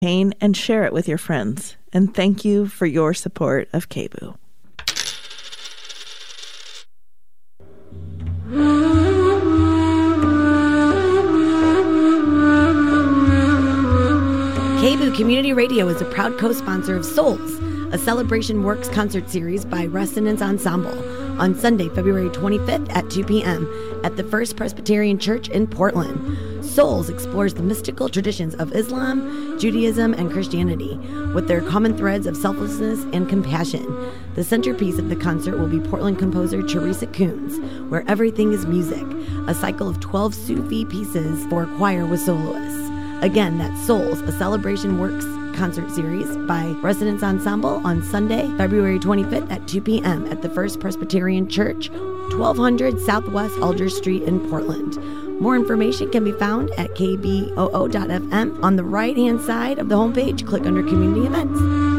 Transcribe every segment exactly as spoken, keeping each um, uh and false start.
and share it with your friends. And thank you for your support of K B O O. K B O O Community Radio is a proud co-sponsor of Souls, a Celebration Works concert series by Resonance Ensemble, on Sunday, February twenty-fifth at two p.m. at the First Presbyterian Church in Portland. Souls explores the mystical traditions of Islam, Judaism, and Christianity with their common threads of selflessness and compassion. The centerpiece of the concert will be Portland composer Teresa Coons, Where Everything is Music, a cycle of twelve Sufi pieces for choir with soloists. Again, that's Souls, a Celebration Works concert series by Resonance Ensemble on Sunday, February twenty-fifth at two p.m. at the First Presbyterian Church, twelve hundred Southwest Alger Street in Portland. More information can be found at k b o o dot f m. On the right-hand side of the homepage, click under Community Events.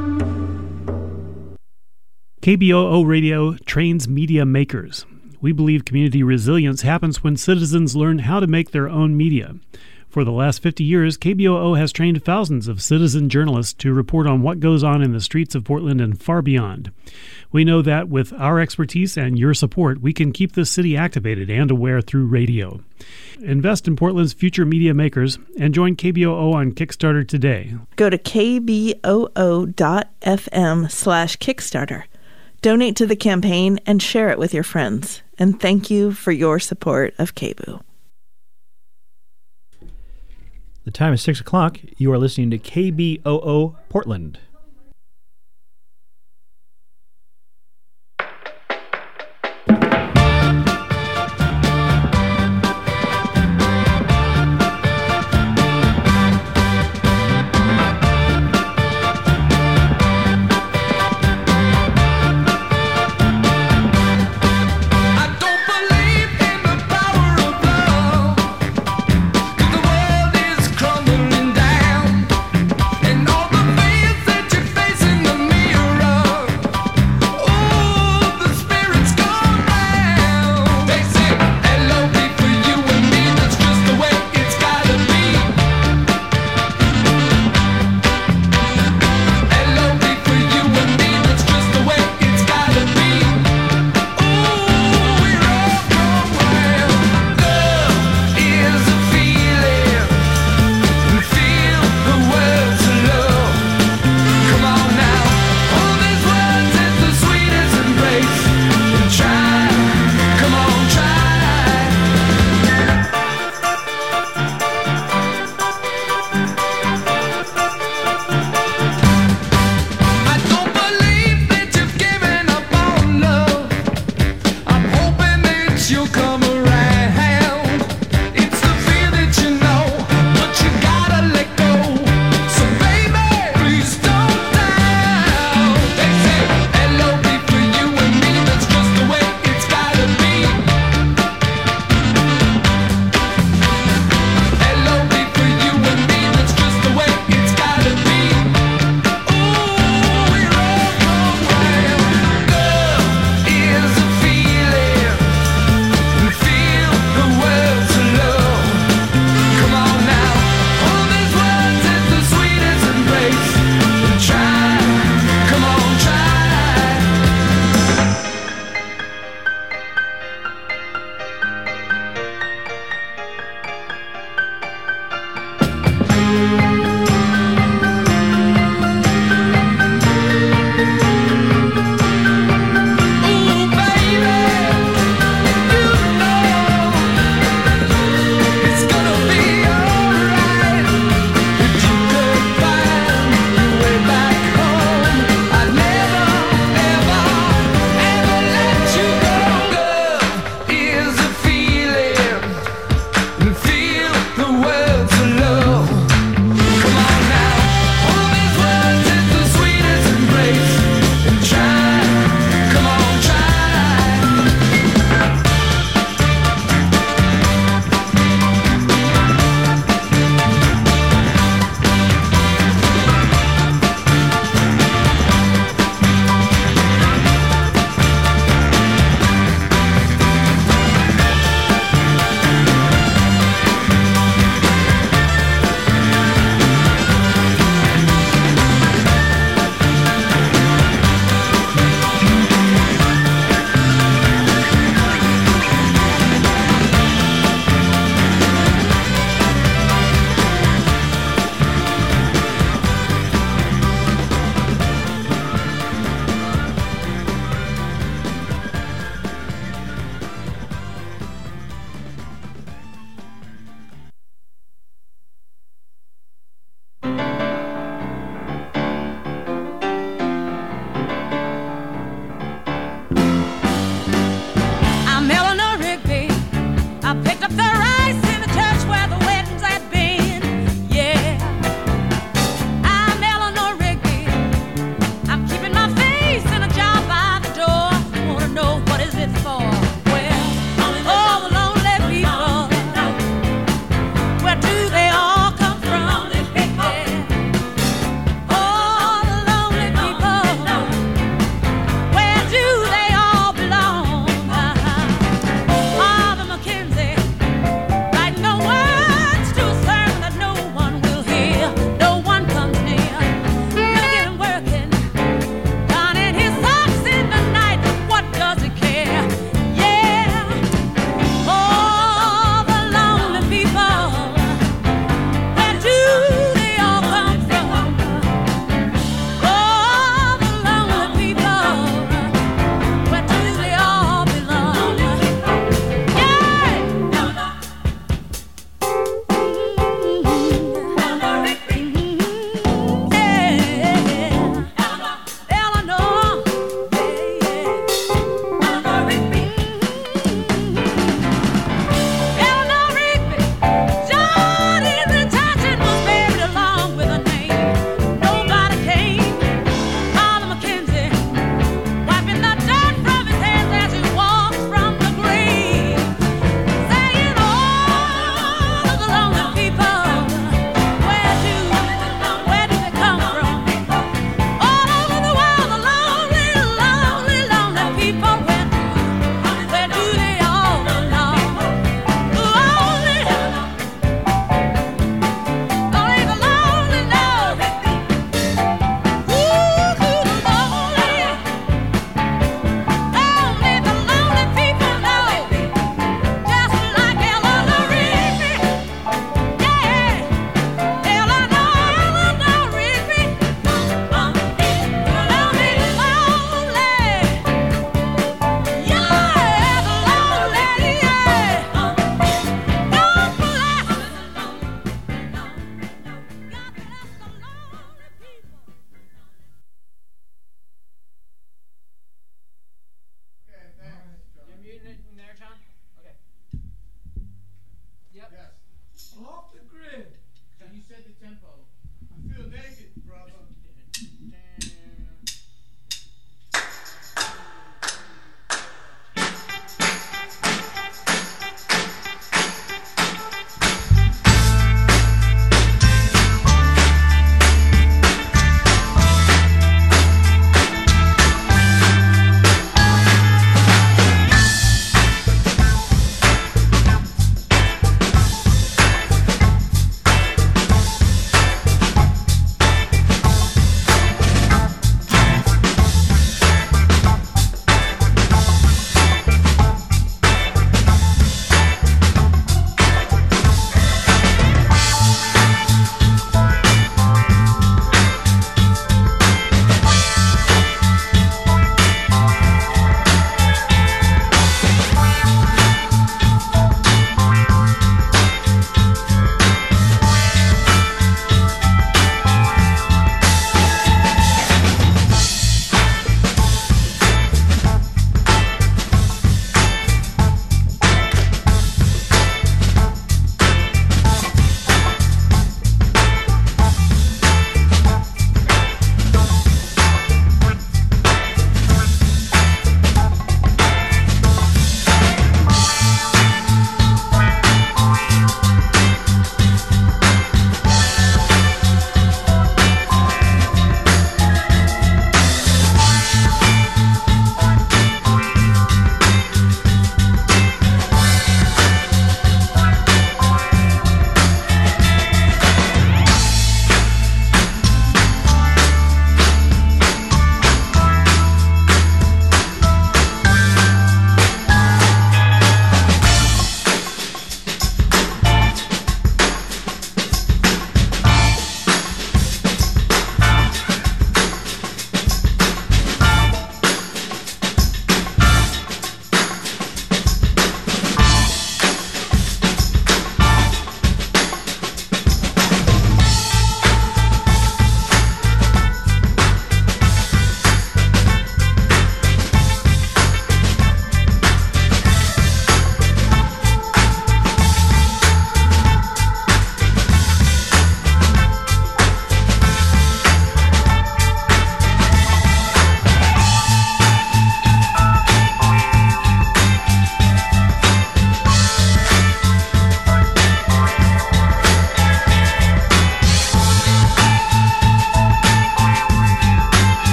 K B O O Radio trains media makers. We believe community resilience happens when citizens learn how to make their own media. For the last fifty years, K B O O has trained thousands of citizen journalists to report on what goes on in the streets of Portland and far beyond. We know that with our expertise and your support, we can keep this city activated and aware through radio. Invest in Portland's future media makers and join K B O O on Kickstarter today. Go to k b o o dot f m slash Kickstarter. Donate to the campaign and share it with your friends. And thank you for your support of K B O O. The time is six o'clock. You are listening to K B O O Portland. Crumbling down, and all the fears that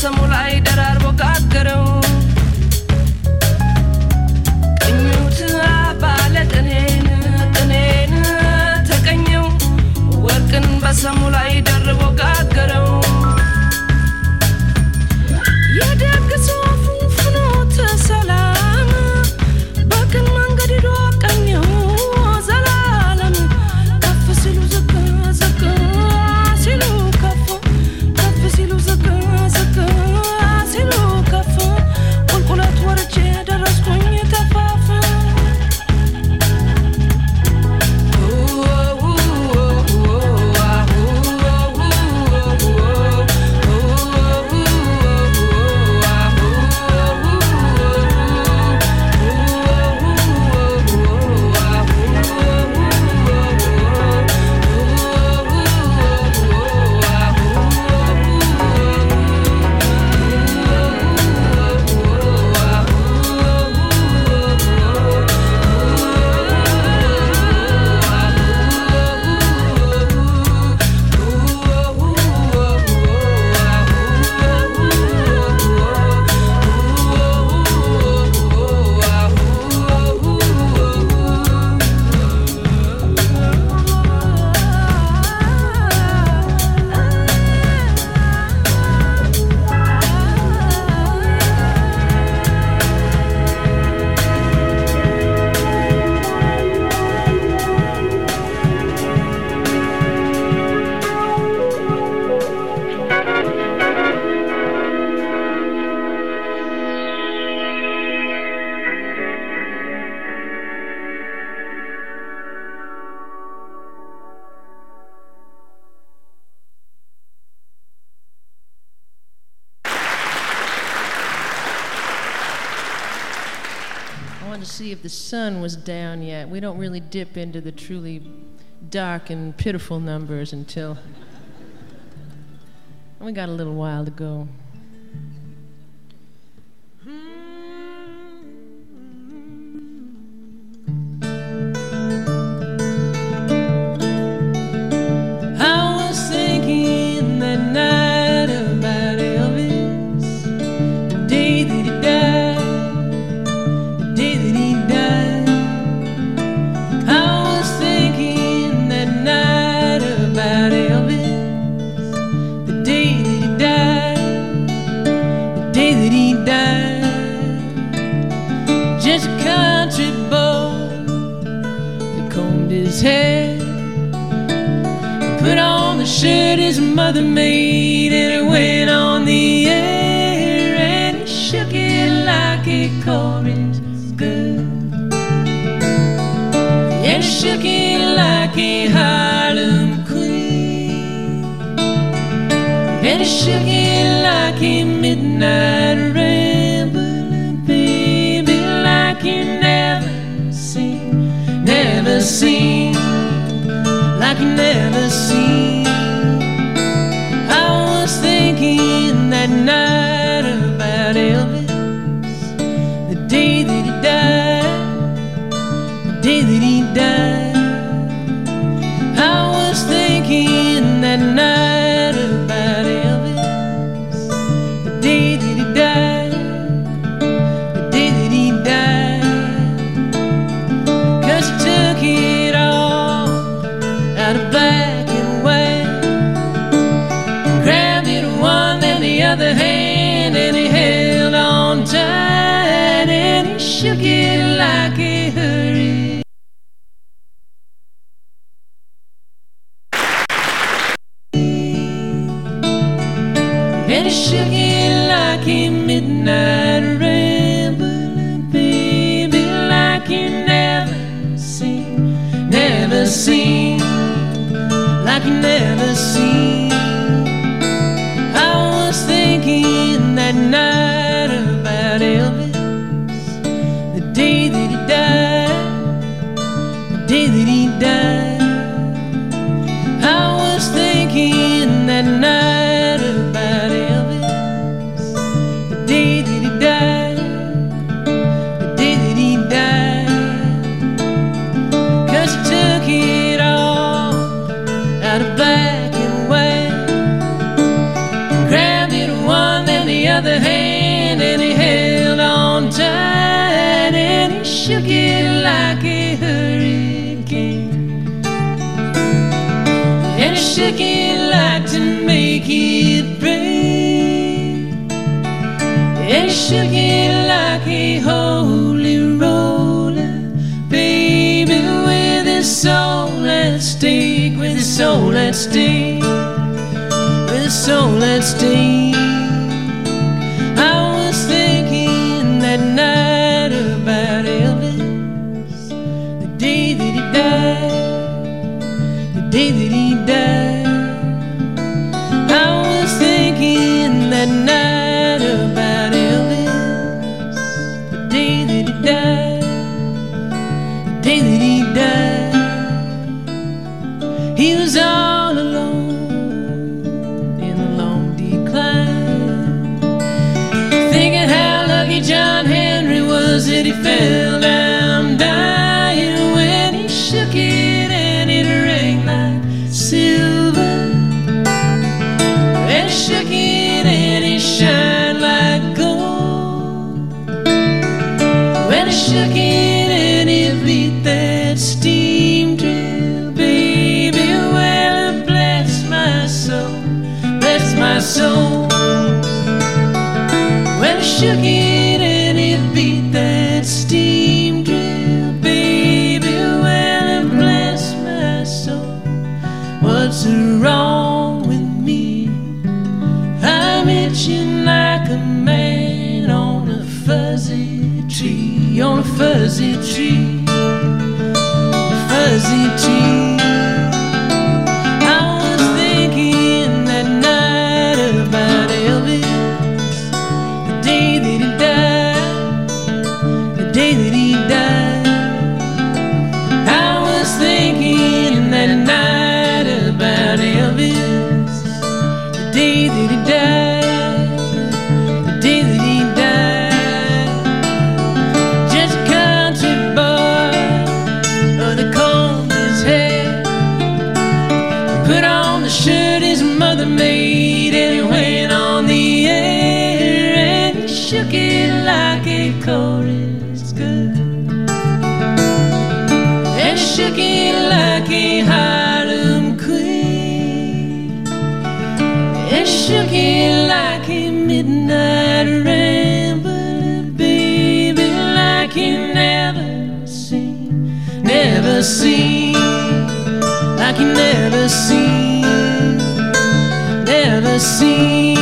በሰሙ ላይ ደራርቦ ጋገረው ቅኙት ባለ ቅኔን ቅኔን ተቀኘው ወርቅን በሰሙ ላይ ደርቦ ጋገረው የደግሰው ፍኖተ ሰላም በቅን መንገድ ሄዶ ቀኘው ዘላለም ከፍ ሲሉ ዝቅ ዝቅ ሲሉ ከፍ ከፍ ሲሉ ዝቅ ዝቅ ሲሉ ከፍ ቁልቁለት ወርጄ ደረስኩኝ ተፋፍ If the sun was down yet. We don't really dip into the truly dark and pitiful numbers until we got a little while to go. I was thinking that night about Elvis, the day that he died. Head, put on the shirt his mother made, and it went on the air, and he shook it like a chorus good, and he shook it like a Harlem queen, and he shook it like a midnight rambling baby, like you never seen, never seen, like you never seen. I was thinking that night about Elvis, the day that he died, the day that he died. I was thinking that night about Elvis, the day that he died, the day that he died. 'Cause he took it all out of black and white, grabbed it one then the other hand, and he held on tight, and he shook it like a hurricane. And he shook it like a midnight rambling baby, like you never seen, never seen, like you never seen. I was thinking that night about Elvis, the day that he died, the day that he died. I was thinking that night about Elvis, the day that he died, the day that he died. 'Cause he took it all out of black and shook it like to make it rain. And he shook it like a holy roller, baby, with his soul at stake, with his soul at stake, with his soul at stake. I was thinking that night about Elvis, the day that he died, the day that he died. I was thinking that night about Elvis, the day that he died, the day that he died. He was all alone in the long decline, thinking how lucky John Henry was that he fell down dying when he shook it and it rang like silver. And he shook it and it shined like gold. When he shook it and it beat that steam drill, baby, well, it blessed my soul, blessed my soul. When he shook it and it beat that steam drill, baby, well, it blessed my soul. What's wrong with me? I'm itching like a man on a fuzzy tree, on a fuzzy tree, a fuzzy tree. I was thinking that night about Elvis, the day that he died, the day that he died. I was thinking that night about Elvis, the day that he died, the day that he died. Just a country boy, oh, they combed his hair, put on the shirt his mother made, and he went on the air, and he shook it like a chorus girl, and he shook it like a Harlem queen, and he shook it like a midnight rambler, baby, like you never seen, never seen, like you never seen, never seen.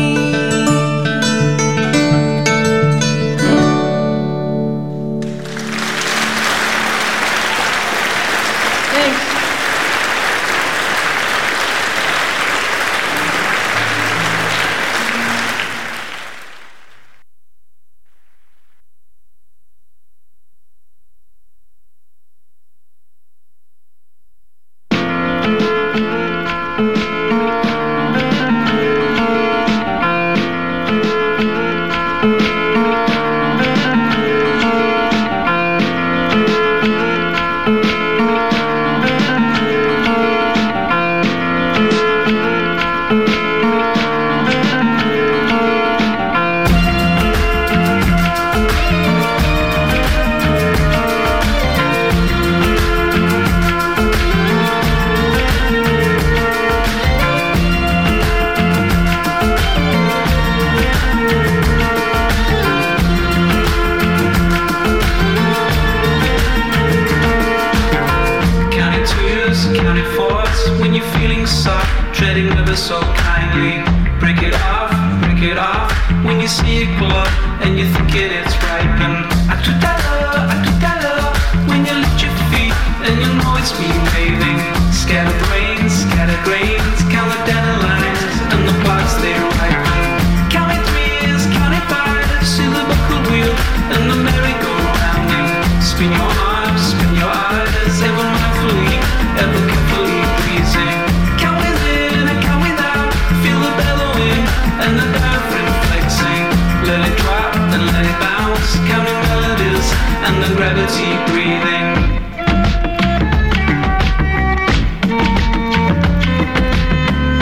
Thanks. So kindly, break it off, break it off. When you see it pull up and you're thinking it's right, and I do that love, I do that love. When you lift your feet and you know it's me waving, scatter brains, scatter grains, count the dandelions and the plots they ripen. Counting threes, counting fives, see the buckle wheel and the merry-go-round. Spin your arms, spin your eyes, ever mindfully, ever carefully pleasing. And the diaphragm flexing, let it drop and let it bounce, counting melodies and the gravity breathing.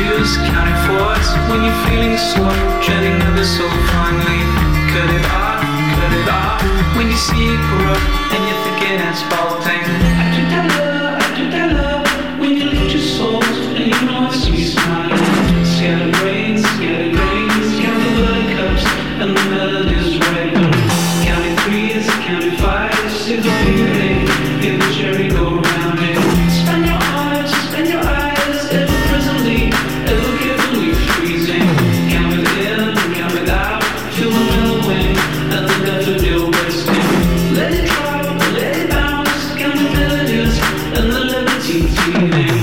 twos, counting fours. When you're feeling slow, treading ever so finely. Cut it off, cut it off. When you see it grow and you're thinking it's bolting. I do that love, I do that love. When you lift your souls and you know I see you smiling. Scattered rains, scattered rains. Count the buttercups and the melody's ripen. Counting threes, counting fives. See the feeling in the cherry go round it. Spend your eyes, spend your eyes. Ever presently, ever carefully freezing. Count it in, count it out. Feel the mellowing and the daffodil resting. Let it drop, let it bounce. Count the melodies and the levity feeling.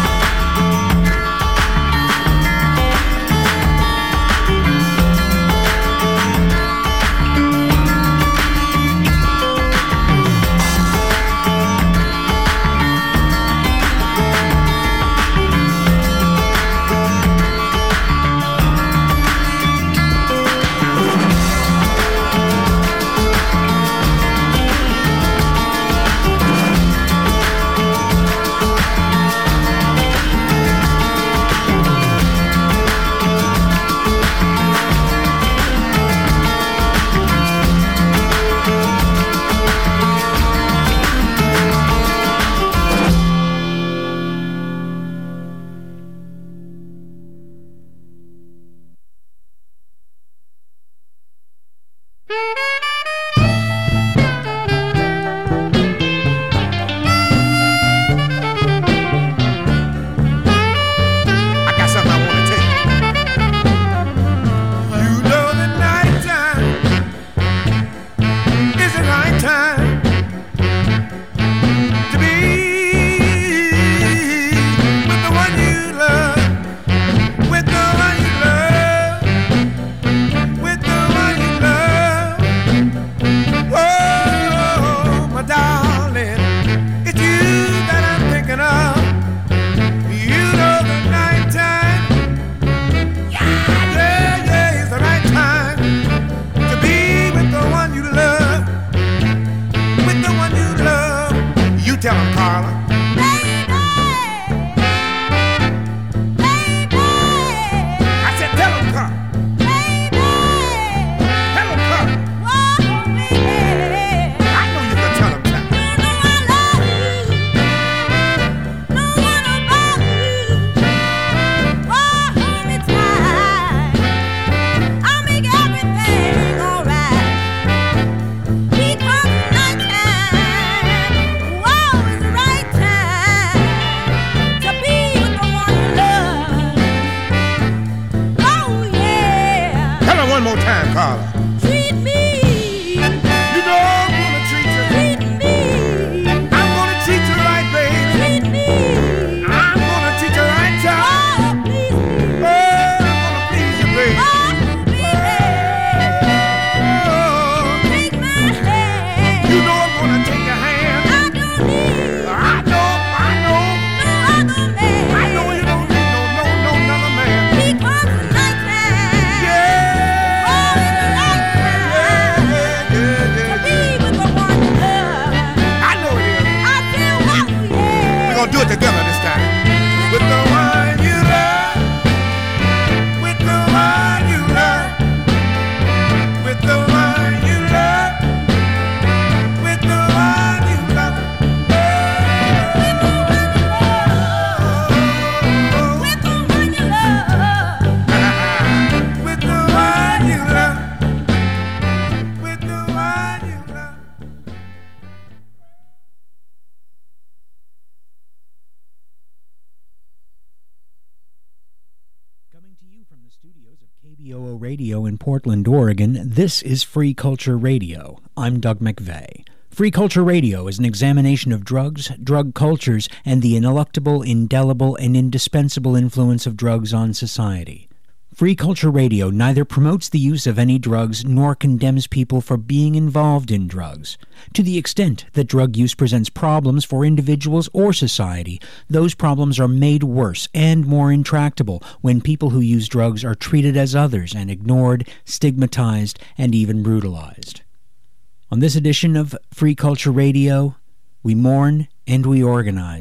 Radio in Portland, Oregon, this is Free Culture Radio. I'm Doug McVeigh. Free Culture Radio is an examination of drugs, drug cultures, and the ineluctable, indelible, and indispensable influence of drugs on society. Free Culture Radio neither promotes the use of any drugs nor condemns people for being involved in drugs. To the extent that drug use presents problems for individuals or society, those problems are made worse and more intractable when people who use drugs are treated as others and ignored, stigmatized, and even brutalized. On this edition of Free Culture Radio, we mourn and we organize.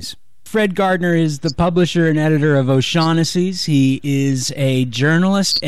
Fred Gardner is the publisher and editor of O'Shaughnessy's. He is a journalist